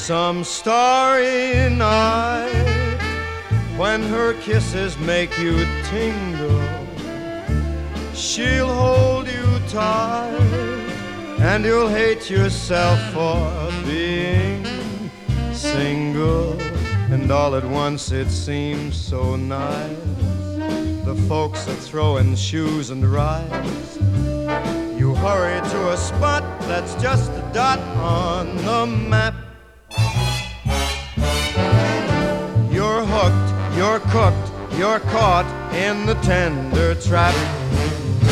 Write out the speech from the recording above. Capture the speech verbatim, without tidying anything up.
Some starry night when her kisses make you tingle, she'll hold you tight and you'll hate yourself for being single. And all at once it seems so nice, the folks are throwing shoes and rides. You hurry to a spot that's just a dot on the map. You're hooked, you're cooked, you're caught in the tender trap.